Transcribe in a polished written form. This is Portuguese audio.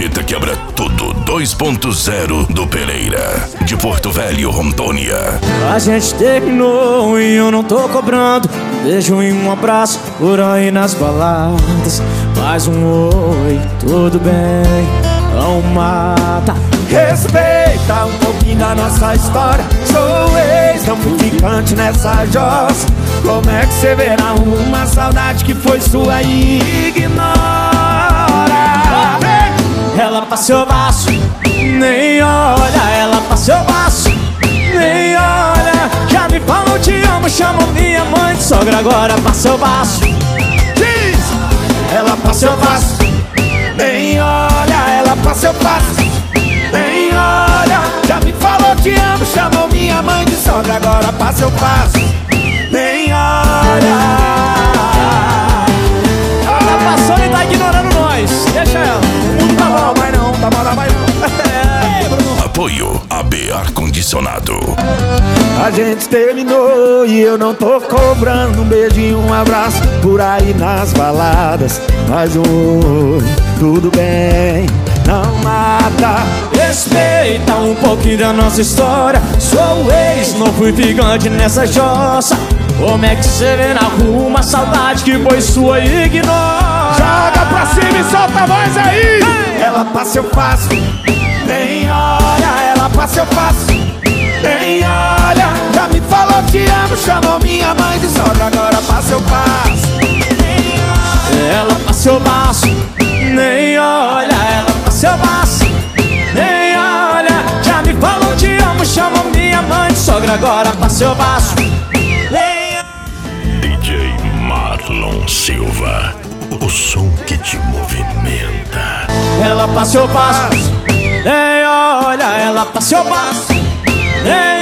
Planeta Quebra Tudo 2.0 do Pereira, de Porto Velho, Rondônia. A gente terminou e eu não tô cobrando um beijo e um abraço por aí nas baladas. Mais um oi, tudo bem, não mata. Respeita um pouquinho da nossa história. Sou ex, não fui ficante nessa jossa. Como é que você verá uma saudade que foi sua e ignora? Ela passou baixo, nem olha. Ela passou baixo, nem olha. Já me falou te amo, chamou minha mãe de sogra. Agora passou baixo. Diz! Ela passou baixo, nem olha. Ela passou baixo, nem olha. Já me falou te amo, chamou minha mãe de sogra. Agora passou baixo, nem olha. Ela passou e tá ignorando nós. Deixa ela. Não tá mal, mas não, tá mal, mas não. Apoio AB Ar-Condicionado. A gente terminou e eu não tô cobrando um beijo e um abraço por aí nas baladas. Mas tudo bem, não mata. Respeita um pouquinho da nossa história. Sou ex, não fui ficante nessa jossa. Como é que você vê na rua uma saudade que foi sua e ignora? Joga pra cima e solta a voz aí! Ela passa, eu passo, nem olha. Ela passa, eu passo, nem olha. Já me falou te amo, chamou minha mãe de sogra. Agora passa, eu passo, nem olha. Ela passa, eu passo, nem olha. Ela passa, eu passo, nem olha. Já me falou te amo, chamou minha mãe de sogra. Agora passa, eu passo, nem olha. DJ Marlon Silva, o som que te movimenta. Ela passa, eu passo, nem olha. Ela passa, eu passo, nem